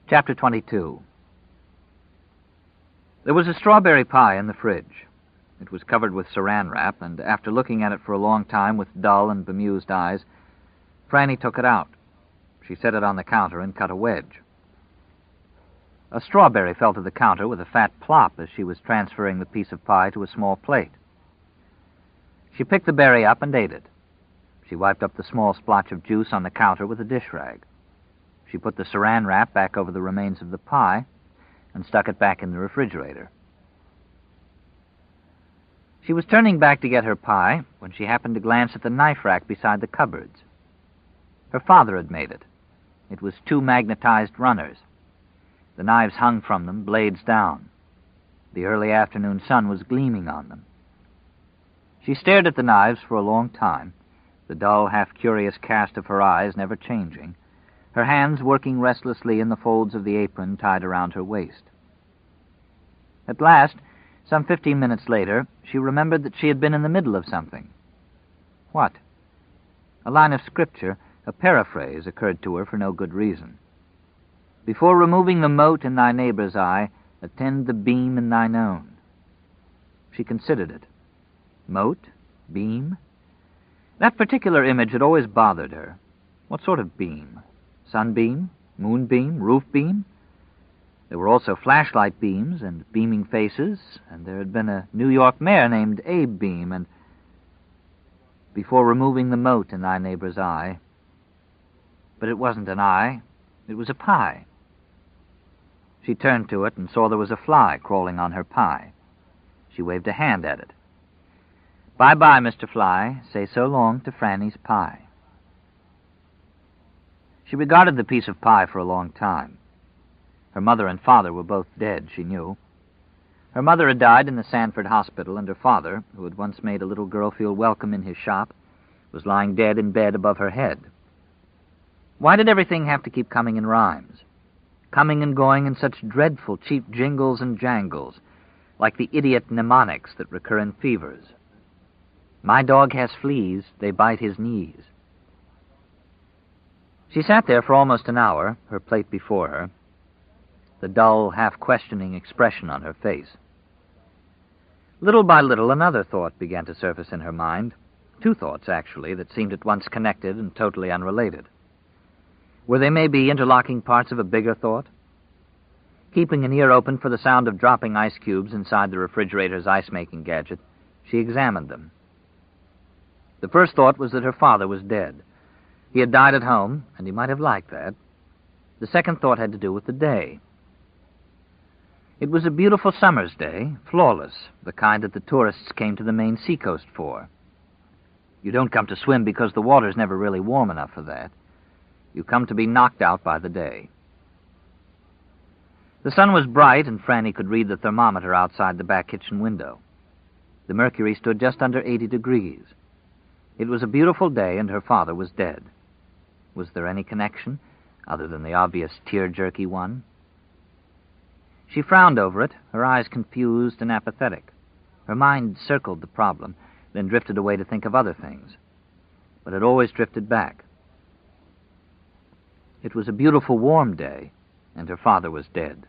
Chapter 22. There was a strawberry pie in the fridge. It was covered with saran wrap, and after looking at it for a long time with dull and bemused eyes, Franny took it out. She set it on the counter and cut a wedge. A strawberry fell to the counter with a fat plop as she was transferring the piece of pie to a small plate. She picked the berry up and ate it. She wiped up the small splotch of juice on the counter with a dish rag. She put the saran wrap back over the remains of the pie and stuck it back in the refrigerator. She was turning back to get her pie when she happened to glance at the knife rack beside the cupboards. Her father had made it. It was 2 magnetized runners. The knives hung from them, blades down. The early afternoon sun was gleaming on them. She stared at the knives for a long time, the dull, half-curious cast of her eyes never changing, her hands working restlessly in the folds of the apron tied around her waist. At last, some 15 minutes later, she remembered that she had been in the middle of something. What? A line of scripture, a paraphrase, occurred to her for no good reason. Before removing the mote in thy neighbor's eye, attend the beam in thine own. She considered it. Mote? Beam? That particular image had always bothered her. What sort of beam? Sunbeam? Moonbeam? Roof beam? There were also flashlight beams and beaming faces, and there had been a New York mayor named Abe Beam, and before removing the mote in thy neighbor's eye. But it wasn't an eye. It was a pie. She turned to it and saw there was a fly crawling on her pie. She waved a hand at it. Bye-bye, Mr. Fly. Say so long to Franny's pie. She regarded the piece of pie for a long time. Her mother and father were both dead, she knew. Her mother had died in the Sanford hospital, and her father, who had once made a little girl feel welcome in his shop, was lying dead in bed above her head. Why did everything have to keep coming in rhymes? Coming and going in such dreadful, cheap jingles and jangles, like the idiot mnemonics that recur in fevers. My dog has fleas, they bite his knees. She sat there for almost an hour, her plate before her, the dull, half-questioning expression on her face. Little by little, another thought began to surface in her mind. 2 thoughts, actually, that seemed at once connected and totally unrelated. Were they maybe interlocking parts of a bigger thought? Keeping an ear open for the sound of dropping ice cubes inside the refrigerator's ice-making gadget, she examined them. The first thought was that her father was dead. He had died at home, and he might have liked that. The second thought had to do with the day. It was a beautiful summer's day, flawless, the kind that the tourists came to the Maine seacoast for. You don't come to swim because the water's never really warm enough for that. You come to be knocked out by the day. The sun was bright, and Franny could read the thermometer outside the back kitchen window. The mercury stood just under 80 degrees. It was a beautiful day, and her father was dead. Was there any connection, other than the obvious tear-jerky one? She frowned over it, her eyes confused and apathetic. Her mind circled the problem, then drifted away to think of other things. But it always drifted back. It was a beautiful, warm day, and her father was dead.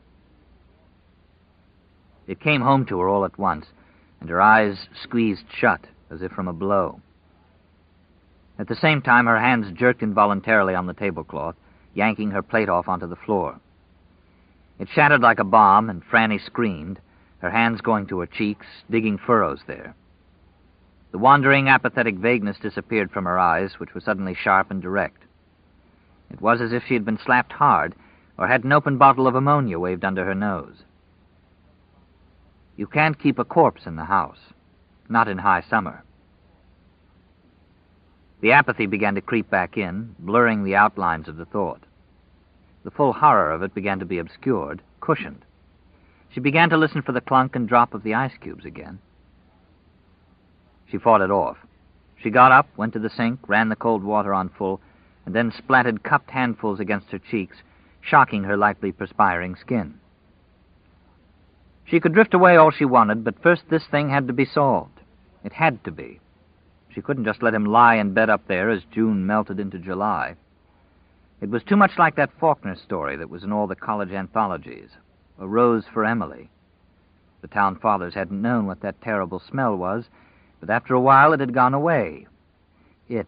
It came home to her all at once, and her eyes squeezed shut, as if from a blow. At the same time, her hands jerked involuntarily on the tablecloth, yanking her plate off onto the floor. It shattered like a bomb, and Franny screamed, her hands going to her cheeks, digging furrows there. The wandering, apathetic vagueness disappeared from her eyes, which were suddenly sharp and direct. It was as if she had been slapped hard, or had an open bottle of ammonia waved under her nose. You can't keep a corpse in the house, not in high summer. The apathy began to creep back in, blurring the outlines of the thought. The full horror of it began to be obscured, cushioned. She began to listen for the clunk and drop of the ice cubes again. She fought it off. She got up, went to the sink, ran the cold water on full, and then splattered cupped handfuls against her cheeks, shocking her lightly perspiring skin. She could drift away all she wanted, but first this thing had to be solved. It had to be. She couldn't just let him lie in bed up there as June melted into July. It was too much like that Faulkner story that was in all the college anthologies, A Rose for Emily. The town fathers hadn't known what that terrible smell was, but after a while it had gone away. It.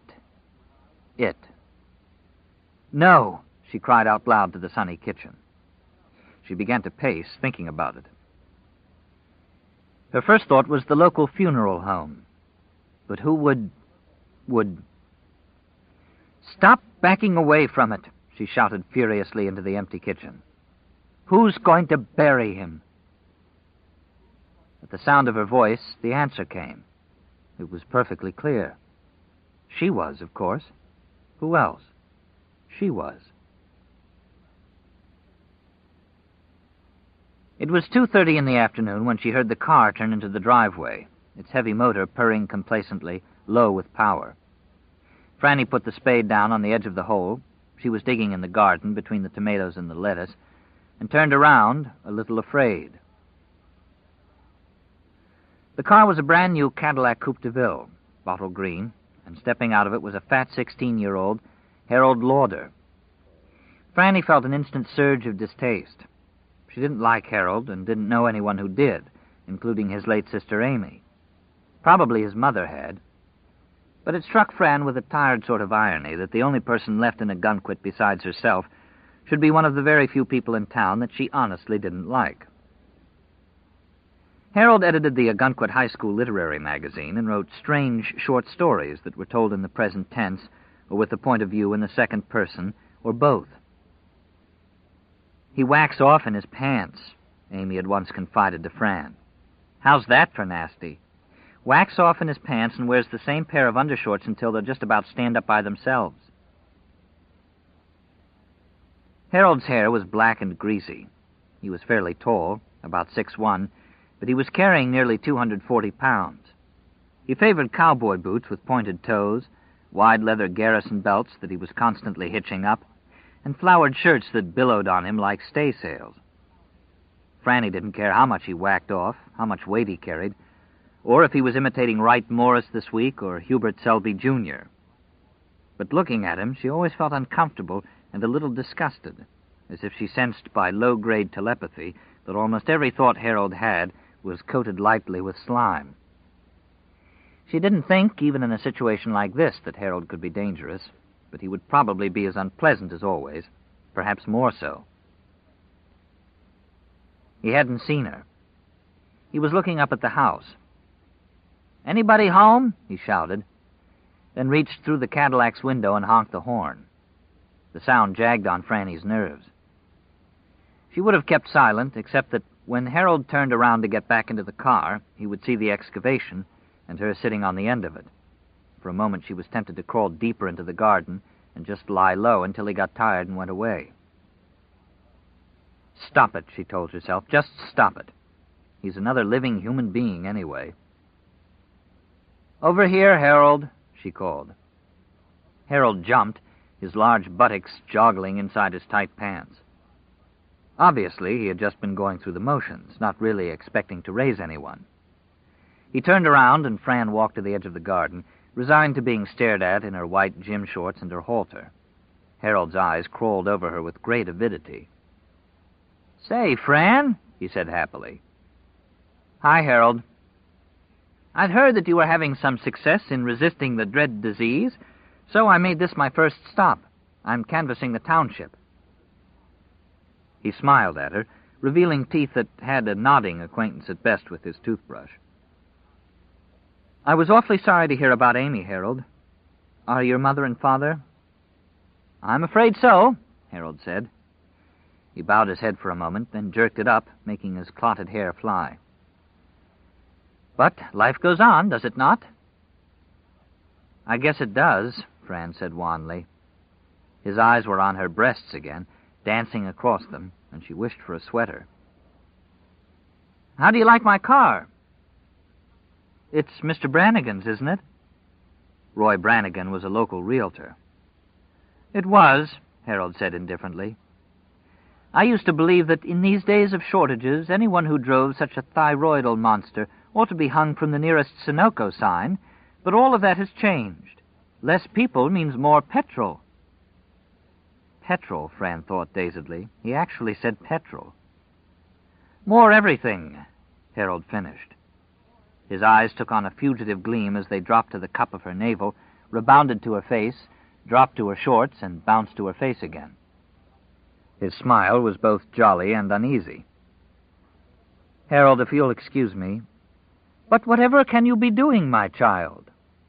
No, she cried out loud to the sunny kitchen. She began to pace, thinking about it. Her first thought was the local funeral home. But who would... Stop backing away from it, she shouted furiously into the empty kitchen. Who's going to bury him? At the sound of her voice, the answer came. It was perfectly clear. She was, of course. Who else? She was. It was 2:30 in the afternoon when she heard the car turn into the driveway, its heavy motor purring complacently, low with power. Franny put the spade down on the edge of the hole. She was digging in the garden between the tomatoes and the lettuce, and turned around, a little afraid. The car was a brand-new Cadillac Coupe de Ville, bottle green, and stepping out of it was a fat 16-year-old Harold Lauder. Franny felt an instant surge of distaste. She didn't like Harold and didn't know anyone who did, including his late sister Amy. Probably his mother had. But it struck Fran with a tired sort of irony that the only person left in Ogunquit besides herself should be one of the very few people in town that she honestly didn't like. Harold edited the Ogunquit High School literary magazine and wrote strange short stories that were told in the present tense or with the point of view in the second person, or both. He whacks off in his pants, Amy had once confided to Fran. How's that for nasty? Whacks off in his pants and wears the same pair of undershorts until they'll just about stand up by themselves. Harold's hair was black and greasy. He was fairly tall, about 6'1", but he was carrying nearly 240 pounds. He favored cowboy boots with pointed toes, wide leather garrison belts that he was constantly hitching up, and flowered shirts that billowed on him like staysails. Franny didn't care how much he whacked off, how much weight he carried, or if he was imitating Wright Morris this week or Hubert Selby Jr. But looking at him, she always felt uncomfortable and a little disgusted, as if she sensed by low-grade telepathy that almost every thought Harold had was coated lightly with slime. She didn't think, even in a situation like this, that Harold could be dangerous, but he would probably be as unpleasant as always, perhaps more so. He hadn't seen her. He was looking up at the house. "Anybody home?" he shouted, then reached through the Cadillac's window and honked the horn. The sound jagged on Franny's nerves. She would have kept silent, except that when Harold turned around to get back into the car, he would see the excavation and her sitting on the end of it. For a moment she was tempted to crawl deeper into the garden and just lie low until he got tired and went away. Stop it, she told herself. Just stop it. He's another living human being anyway. "Over here, Harold," she called. Harold jumped, his large buttocks joggling inside his tight pants. Obviously, he had just been going through the motions, not really expecting to raise anyone. He turned around, and Fran walked to the edge of the garden, resigned to being stared at in her white gym shorts and her halter. Harold's eyes crawled over her with great avidity. "Say, Fran," he said happily. "Hi, Harold. I'd heard that you were having some success in resisting the dread disease, so I made this my first stop. I'm canvassing the township." He smiled at her, revealing teeth that had a nodding acquaintance at best with his toothbrush. "I was awfully sorry to hear about Amy, Harold. Are your mother and father?" "I'm afraid so," Harold said. He bowed his head for a moment, then jerked it up, making his clotted hair fly. "But life goes on, does it not?" "I guess it does," Fran said wanly. His eyes were on her breasts again, dancing across them, and she wished for a sweater. "How do you like my car?" "It's Mr. Brannigan's, isn't it?" Roy Brannigan was a local realtor. "It was," Harold said indifferently. "I used to believe that in these days of shortages, anyone who drove such a thyroidal monster ought to be hung from the nearest Sunoco sign, but all of that has changed. Less people means more petrol." petrol, Fran thought dazedly. He actually said petrol. More everything, Harold finished. His eyes took on a fugitive gleam as they dropped to the cup of her navel, rebounded to her face, dropped to her shorts, and bounced to her face again. His smile was both jolly and uneasy. Harold, if you'll excuse me, but whatever can you be doing, my child?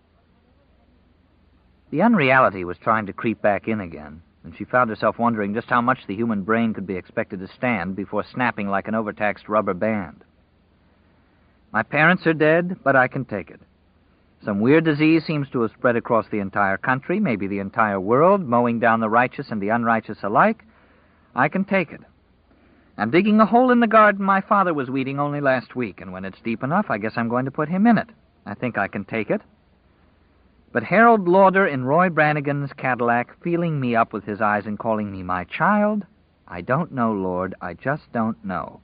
The unreality was trying to creep back in again, and she found herself wondering just how much the human brain could be expected to stand before snapping like an overtaxed rubber band. My parents are dead, but I can take it. Some weird disease seems to have spread across the entire country, maybe the entire world, mowing down the righteous and the unrighteous alike. I can take it. I'm digging a hole in the garden my father was weeding only last week, and when it's deep enough, I guess I'm going to put him in it. I think I can take it. But Harold Lauder in Roy Brannigan's Cadillac, feeling me up with his eyes and calling me my child? I don't know, Lord. I just don't know.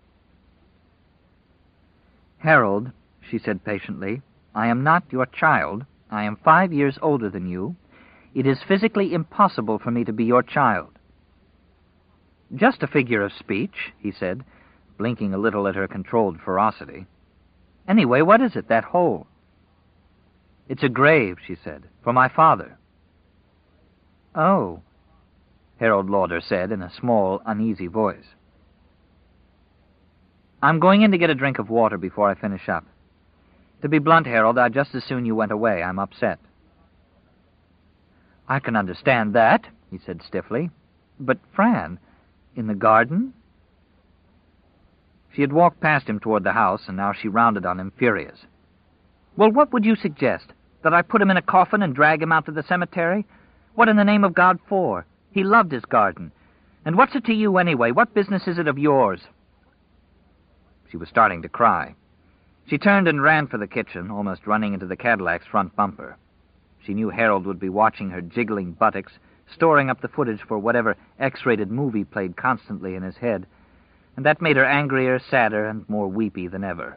Harold, she said patiently, I am not your child. I am 5 years older than you. It is physically impossible for me to be your child. Just a figure of speech, he said, blinking a little at her controlled ferocity. Anyway, what is it, that hole? It's a grave, she said, for my father. Oh, Harold Lauder said in a small, uneasy voice. I'm going in to get a drink of water before I finish up. To be blunt, Harold, I'd just as soon you went away. I'm upset. I can understand that, he said stiffly. But, Fran, in the garden? She had walked past him toward the house, and now she rounded on him, furious. Well, what would you suggest? That I put him in a coffin and drag him out to the cemetery? What in the name of God for? He loved his garden. And what's it to you anyway? What business is it of yours? She was starting to cry. She turned and ran for the kitchen, almost running into the Cadillac's front bumper. She knew Harold would be watching her jiggling buttocks, storing up the footage for whatever X-rated movie played constantly in his head, and that made her angrier, sadder, and more weepy than ever.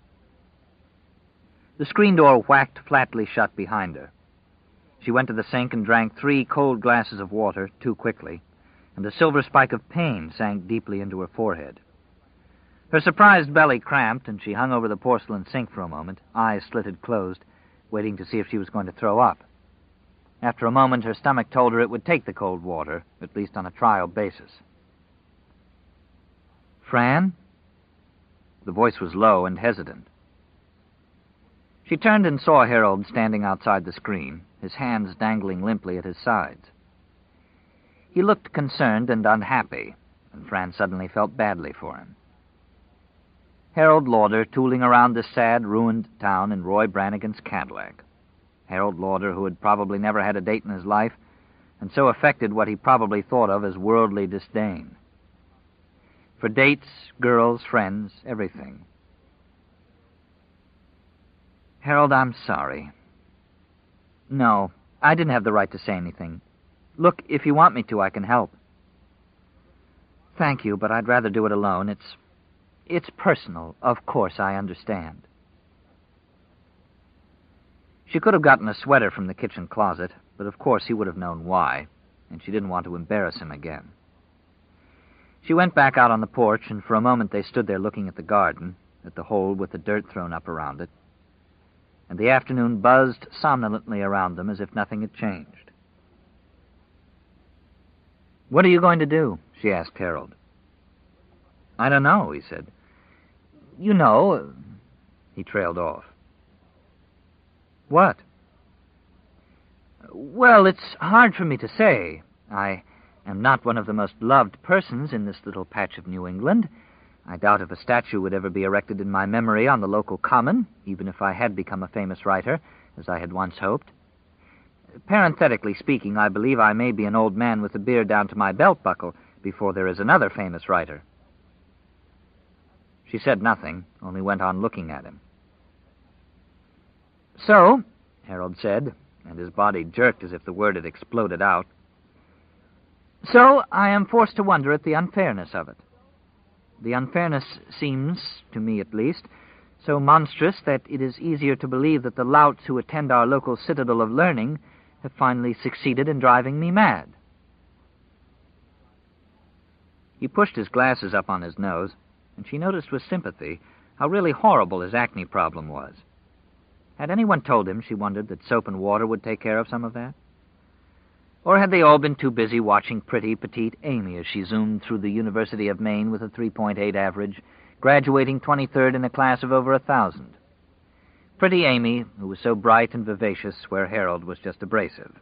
The screen door whacked flatly shut behind her. She went to the sink and drank 3 cold glasses of water too quickly, and a silver spike of pain sank deeply into her forehead. Her surprised belly cramped, and she hung over the porcelain sink for a moment, eyes slitted closed, waiting to see if she was going to throw up. After a moment, her stomach told her it would take the cold water, at least on a trial basis. Fran? The voice was low and hesitant. She turned and saw Harold standing outside the screen, his hands dangling limply at his sides. He looked concerned and unhappy, and Fran suddenly felt badly for him. Harold Lauder tooling around this sad, ruined town in Roy Brannigan's Cadillac. Harold Lauder, who had probably never had a date in his life, and so affected what he probably thought of as worldly disdain. For dates, girls, friends, everything. Harold, I'm sorry. No, I didn't have the right to say anything. Look, if you want me to, I can help. Thank you, but I'd rather do it alone. It's personal. Of course, I understand. She could have gotten a sweater from the kitchen closet, but of course he would have known why, and she didn't want to embarrass him again. She went back out on the porch, and for a moment they stood there looking at the garden, at the hole with the dirt thrown up around it, and the afternoon buzzed somnolently around them as if nothing had changed. What are you going to do? She asked Harold. I don't know, he said. You know, he trailed off. What? Well, it's hard for me to say. I am not one of the most loved persons in this little patch of New England. I doubt if a statue would ever be erected in my memory on the local common, even if I had become a famous writer, as I had once hoped. Parenthetically speaking, I believe I may be an old man with a beard down to my belt buckle before there is another famous writer. She said nothing, only went on looking at him. So, Harold said, and his body jerked as if the word had exploded out, so I am forced to wonder at the unfairness of it. The unfairness seems, to me at least, so monstrous that it is easier to believe that the louts who attend our local citadel of learning have finally succeeded in driving me mad. He pushed his glasses up on his nose, and she noticed with sympathy how really horrible his acne problem was. Had anyone told him, she wondered, that soap and water would take care of some of that? Or had they all been too busy watching pretty, petite Amy as she zoomed through the University of Maine with a 3.8 average, graduating 23rd in a class of over 1,000? Pretty Amy, who was so bright and vivacious where Harold was just abrasive.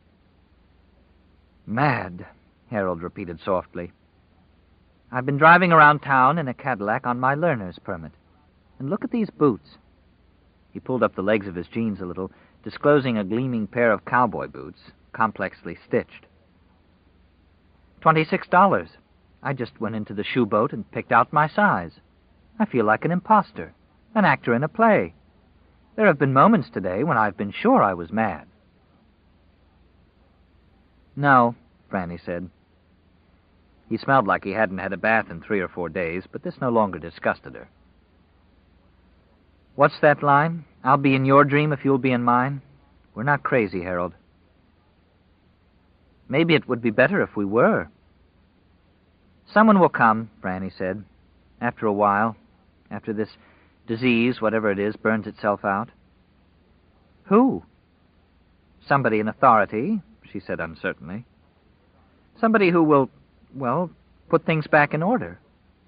Mad, Harold repeated softly. I've been driving around town in a Cadillac on my learner's permit. And look at these boots. He pulled up the legs of his jeans a little, disclosing a gleaming pair of cowboy boots, complexly stitched. $26. I just went into the shoe boat and picked out my size. I feel like an imposter, an actor in a play. There have been moments today when I've been sure I was mad. No, Franny said. He smelled like he hadn't had a bath in 3 or 4 days, but this no longer disgusted her. What's that line? I'll be in your dream if you'll be in mine. We're not crazy, Harold. Maybe it would be better if we were. Someone will come, Franny said. After a while, after this disease, whatever it is, burns itself out. Who? Somebody in authority, she said uncertainly. Somebody who will, well, put things back in order.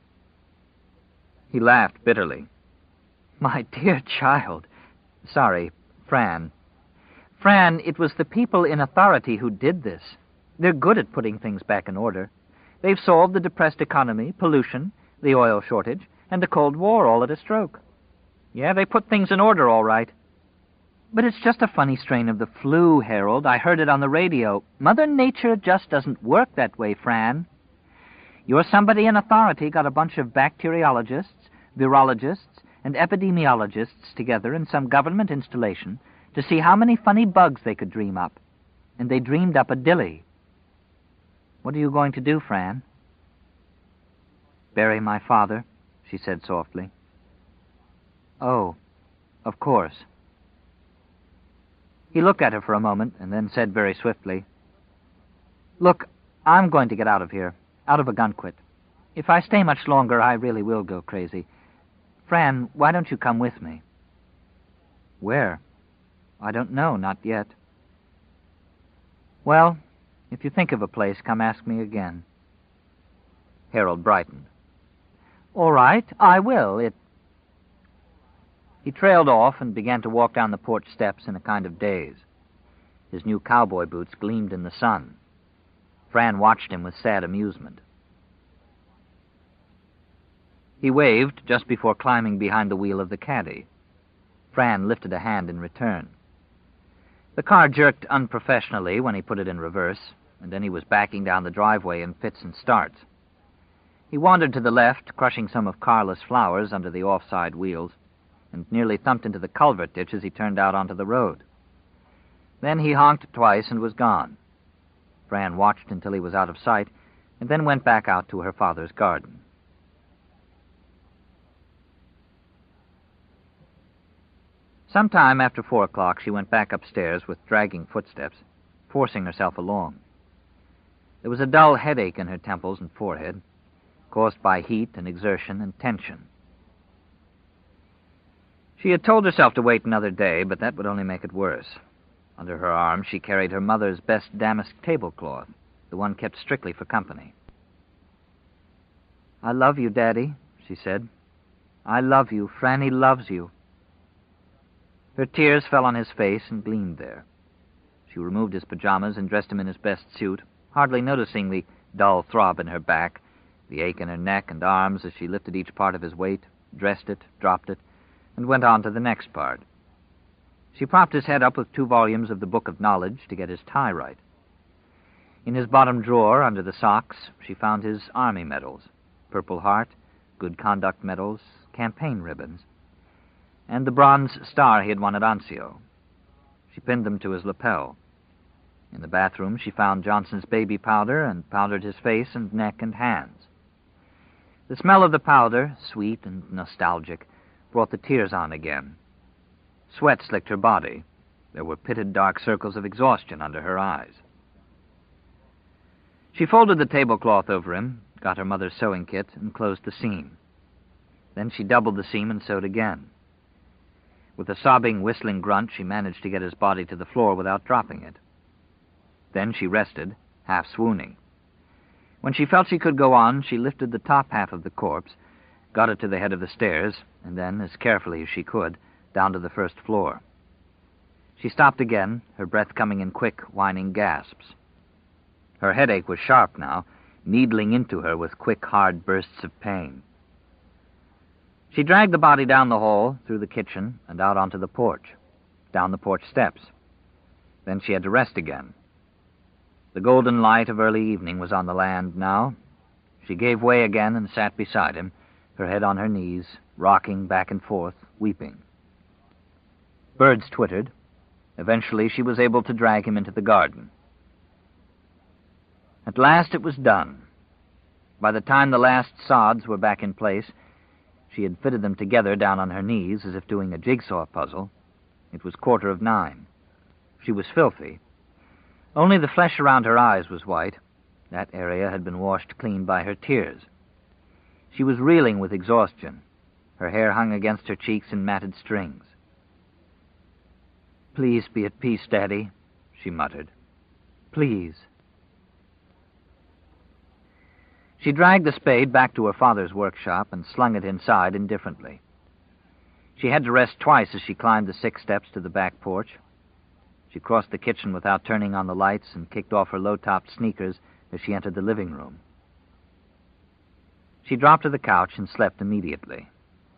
He laughed bitterly. My dear child. Sorry, Fran. Fran, it was the people in authority who did this. They're good at putting things back in order. They've solved the depressed economy, pollution, the oil shortage, and the Cold War all at a stroke. Yeah, they put things in order all right. But it's just a funny strain of the flu, Harold. I heard it on the radio. Mother Nature just doesn't work that way, Fran. You're somebody in authority got a bunch of bacteriologists, virologists, and epidemiologists together in some government installation to see how many funny bugs they could dream up. And they dreamed up a dilly. What are you going to do, Fran? Bury my father, she said softly. Oh, of course. He looked at her for a moment and then said very swiftly, Look, I'm going to get out of here, out of Ogunquit. If I stay much longer, I really will go crazy. Fran, why don't you come with me? Where? I don't know, not yet. Well, if you think of a place, come ask me again. Harold brightened. All right, I will. He trailed off and began to walk down the porch steps in a kind of daze. His new cowboy boots gleamed in the sun. Fran watched him with sad amusement. He waved just before climbing behind the wheel of the caddy. Fran lifted a hand in return. The car jerked unprofessionally when he put it in reverse, and then he was backing down the driveway in fits and starts. He wandered to the left, crushing some of Carla's flowers under the offside wheels, and nearly thumped into the culvert ditch as he turned out onto the road. Then he honked twice and was gone. Fran watched until he was out of sight, and then went back out to her father's garden. Sometime after 4 o'clock, she went back upstairs with dragging footsteps, forcing herself along. There was a dull headache in her temples and forehead, caused by heat and exertion and tension. She had told herself to wait another day, but that would only make it worse. Under her arm, she carried her mother's best damask tablecloth, the one kept strictly for company. I love you, Daddy, she said. I love you. Franny loves you. Her tears fell on his face and gleamed there. She removed his pajamas and dressed him in his best suit, hardly noticing the dull throb in her back, the ache in her neck and arms as she lifted each part of his weight, dressed it, dropped it, and went on to the next part. She propped his head up with 2 volumes of the Book of Knowledge to get his tie right. In his bottom drawer, under the socks, she found his Army medals, Purple Heart, Good Conduct medals, campaign ribbons, and the bronze star he had won at Anzio. She pinned them to his lapel. In the bathroom, she found Johnson's baby powder and powdered his face and neck and hands. The smell of the powder, sweet and nostalgic, brought the tears on again. Sweat slicked her body. There were pitted dark circles of exhaustion under her eyes. She folded the tablecloth over him got her mother's sewing kit, and closed the seam. Then she doubled the seam and sewed again. With a sobbing, whistling grunt, she managed to get his body to the floor without dropping it. Then she rested, half swooning. When she felt she could go on, she lifted the top half of the corpse, got it to the head of the stairs, and then, as carefully as she could, down to the first floor. She stopped again, her breath coming in quick, whining gasps. Her headache was sharp now, needling into her with quick, hard bursts of pain. She dragged the body down the hall, through the kitchen, and out onto the porch, down the porch steps. Then she had to rest again. The golden light of early evening was on the land now. She gave way again and sat beside him, her head on her knees, rocking back and forth, weeping. Birds twittered. Eventually she was able to drag him into the garden. At last it was done. By the time the last sods were back in place, she had fitted them together down on her knees as if doing a jigsaw puzzle. It was 9:15. She was filthy. Only the flesh around her eyes was white. That area had been washed clean by her tears. She was reeling with exhaustion. Her hair hung against her cheeks in matted strings. "Please be at peace, Daddy," she muttered. "Please." She dragged the spade back to her father's workshop and slung it inside indifferently. She had to rest twice as she climbed the 6 steps to the back porch. She crossed the kitchen without turning on the lights and kicked off her low-topped sneakers as she entered the living room. She dropped to the couch and slept immediately.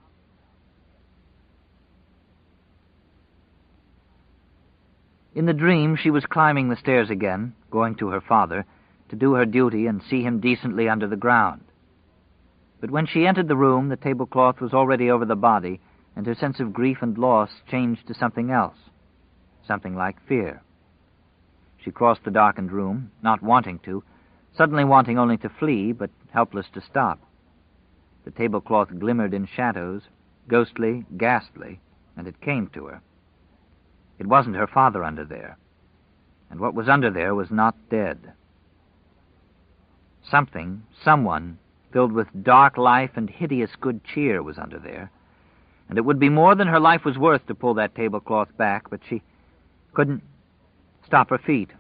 In the dream, she was climbing the stairs again, going to her father, to do her duty and see him decently under the ground. But when she entered the room, the tablecloth was already over the body, and her sense of grief and loss changed to something else, something like fear. She crossed the darkened room, not wanting to, suddenly wanting only to flee, but helpless to stop. The tablecloth glimmered in shadows, ghostly, ghastly, and it came to her. It wasn't her father under there, and what was under there was not dead. Something, someone, filled with dark life and hideous good cheer was under there, and it would be more than her life was worth to pull that tablecloth back, but she couldn't stop her feet.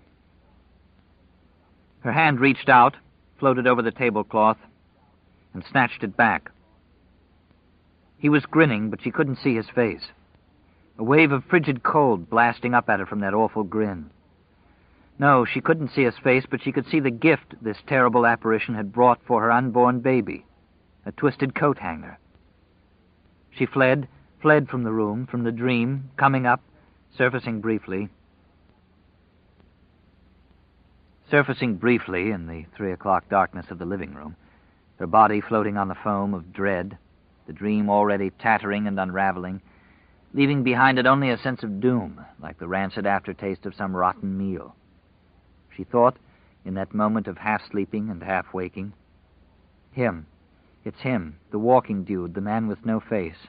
Her hand reached out, floated over the tablecloth, and snatched it back. He was grinning, but she couldn't see his face. A wave of frigid cold blasting up at her from that awful grin. No, she couldn't see his face, but she could see the gift this terrible apparition had brought for her unborn baby, a twisted coat hanger. She fled from the room, from the dream, coming up, surfacing briefly in the 3:00 darkness of the living room, her body floating on the foam of dread, the dream already tattering and unraveling, leaving behind it only a sense of doom, like the rancid aftertaste of some rotten meal. She thought, in that moment of half-sleeping and half-waking, him, it's him, the walking dude, the man with no face.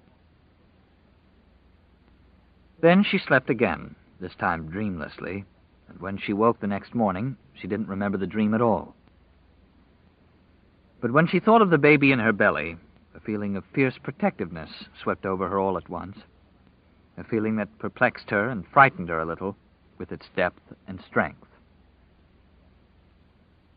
Then she slept again, this time dreamlessly, and when she woke the next morning, she didn't remember the dream at all. But when she thought of the baby in her belly, a feeling of fierce protectiveness swept over her all at once, a feeling that perplexed her and frightened her a little with its depth and strength.